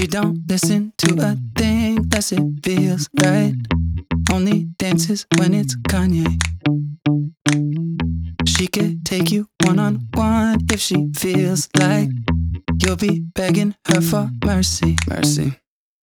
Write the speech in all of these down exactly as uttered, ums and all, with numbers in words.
She don't listen to a thing unless it feels right. Only dances when it's Kanye. She could take you one-on-one if she feels like you'll be begging her for mercy. Mercy.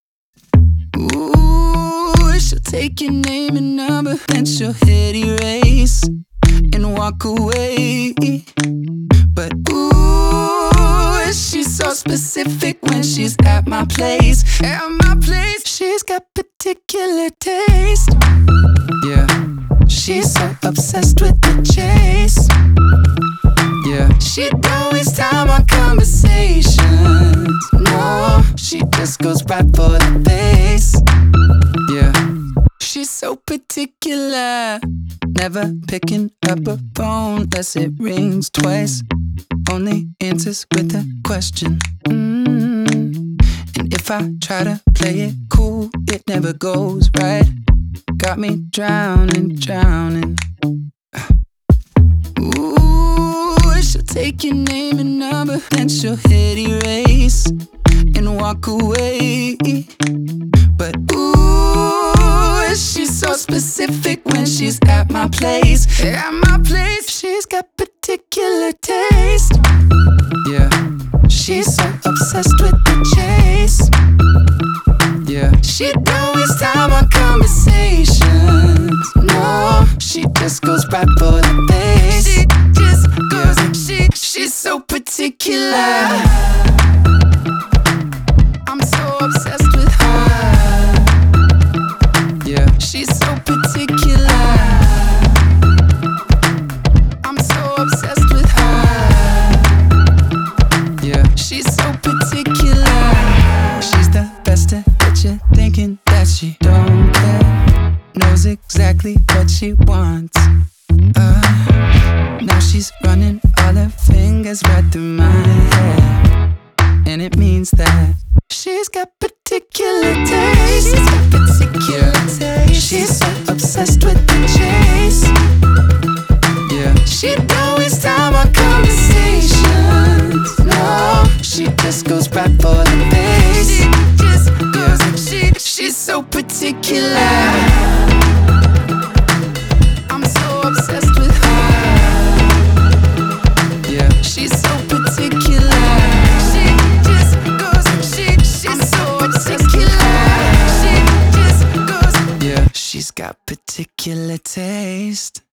Ooh, she'll take your name and number, then she'll hit erase and walk away. But ooh, she's so specific when she's at my place. At my place, she's got particular taste. Yeah, she's so obsessed with the chase. Yeah, she don't waste time on conversations. No, she just goes right for the base. Yeah, she's so particular. Never picking up a phone unless it rings twice. Only answers with a question. Mm. And if I try to play it cool, it never goes right. Got me drowning, drowning. Ooh, she'll take your name and number, then she'll hit erase and walk away. But ooh, she's so specific when she's at my place. At my place, she's got particular taste. Yeah, she's so obsessed with the chase. Yeah, she don't waste time on conversations. No, she just goes right for the base. She just goes, yeah. she, she's so particular. I'm so obsessed with her. Yeah, she's so particular. I'm so obsessed with her. Yeah, she's so particular. She's the best at what you're thinking that she don't care. Knows exactly what she wants. Uh, now she's running all her fingers right through my hair. And it means that she's got particular taste. She's got particular taste. She's so obsessed with the chase. Yeah, she don't waste time on conversations. No, she just goes right for the base. She just goes, yeah. she, she's so particular. I'm so obsessed with her. Yeah, she's so particular. She just goes, she, she's so particular. She just goes, yeah, she's got particular taste.